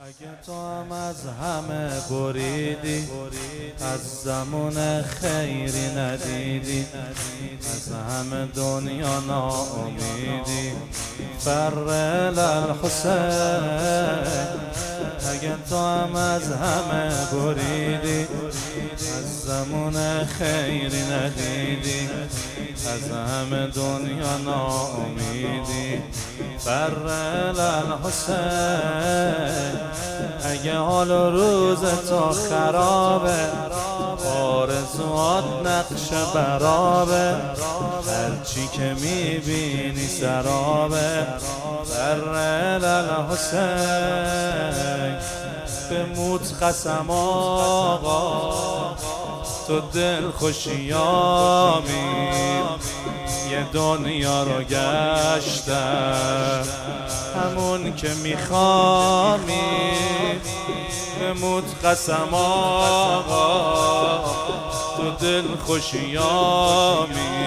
اگه تو هم از همه بریدی، از زمان خیری ندیدی، از همه دنیا ناامیدی، فرل الحسین. اگه تو هم از همه بریدی، از زمان خیری ندیدی، از همه دنیا ناامیدی، فرل الحسین. اگه حال و روز تو خرابه، آرزوات نقش برابه، هرچی که میبینی سرابه، فرل الحسین. بموت قسم آقا، تو دل خوشیامی، یه دنیا رو گشتم همون که میخوامی. بموت قسم آقا، تو دل خوشیامی،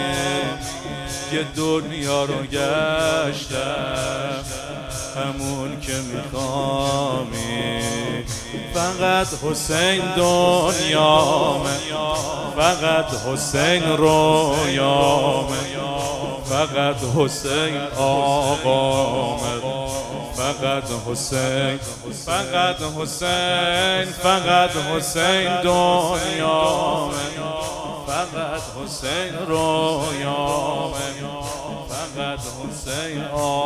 یه دنیا رو گشتم همون که میخوامی. فقط حسین دنیامه، فقط حسین رویامه، فقط حسین آقامه، فقط حسین، فقط حسین، فقط حسین دنیامه، فقط حسین رویامه، فقط حسین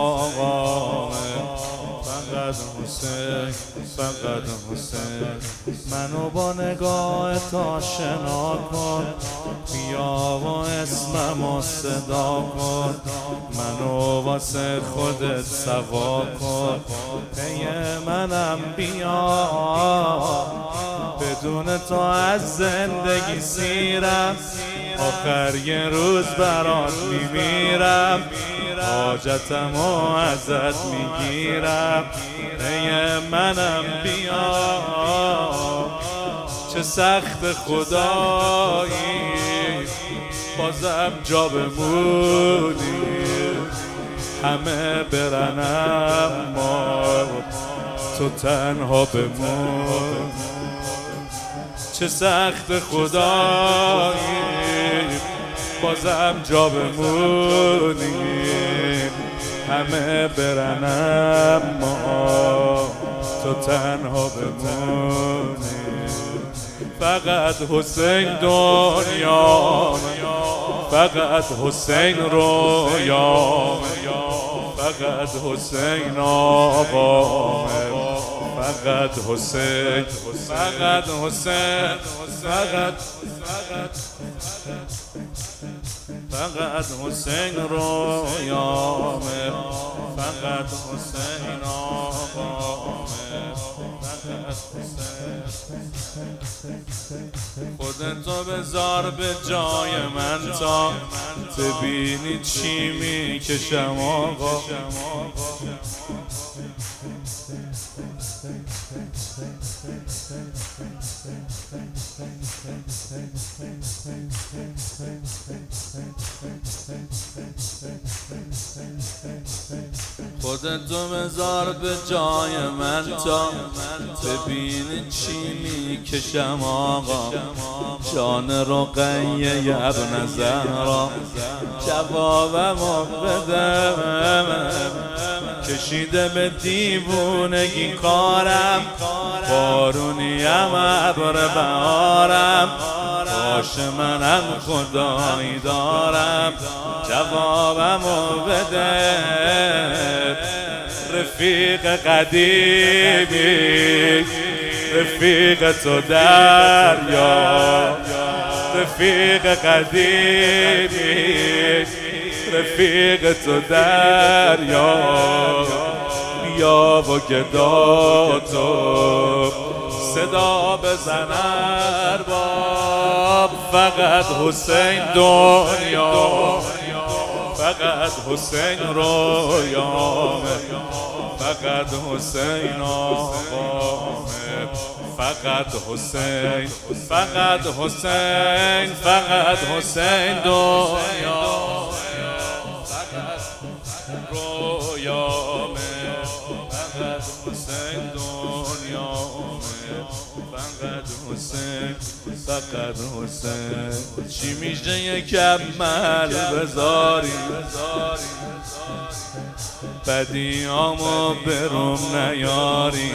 آقامه، فقط حسین، فقط حسین. منو با نگاه تا شنا کن، بیا و اسممو صدا کن، منو واسه خودت سوا کن، پی منم بیا. بدون تو از زندگی سیرم، آخر یه روز برات میمیرم، حاجتمو ازت میگیرم، ای منم بیا. چه سخت خدایی، بازم جا بمونی، همه برن اما تو تنها بمون. چه سخت خدایی، بازم جا بمونی، همه برن اما تو تنها بمونی. فقط حسین دنیامه، فقط حسین رویامه، فقط حسین آقامه، فقط حسین، فقط حسین، فقط فقط حسین رویامه، فقط حسین آقامه، فقط حسین. خودتو بذار به جای من تا ببینی چی میکشم آقا. خودتو بذار به جای من تا ببینی چی میکشم آقا. جان رقیه ابن زهرا، جوابمو بده. کشیده به دیوونگی کارم، بارونیم ابر بهارم، باش منم خدایی دارم، جوابمو بده. رفیق قدیمی، رفیق تو دریا، رفیق قدیمی، رفیق تو دریا. بیا و گدا تو صدا بزن ارباب. فقط حسین دنیا، فقط حسین رویامه، فقط حسین آقامه، فقط حسین، فقط حسین، فقط حسین دنیا، فقط رویامه، فقط حسین دنیا. حسین فقط حسین. چی میشه یک عمل بذاری بدیامو بروم نیاری،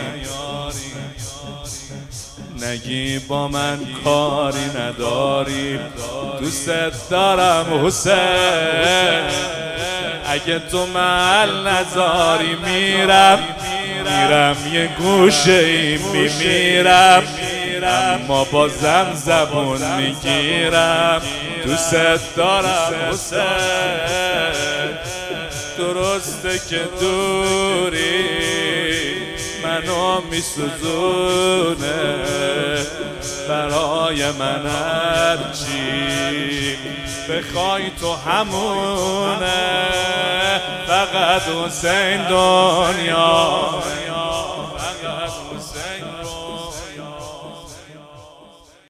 نگی با من کاری نداری. دوست دارم حسین، اگه تو محل نذاری میرم یه گوشه ای میمیرم، اما بازم زبون میگیرم. دوست دارم حسین، درسته که دوری منو میسوزونه، برای من هرچی بخوای تو همونه. فقط حسین دنیا، فقط حسین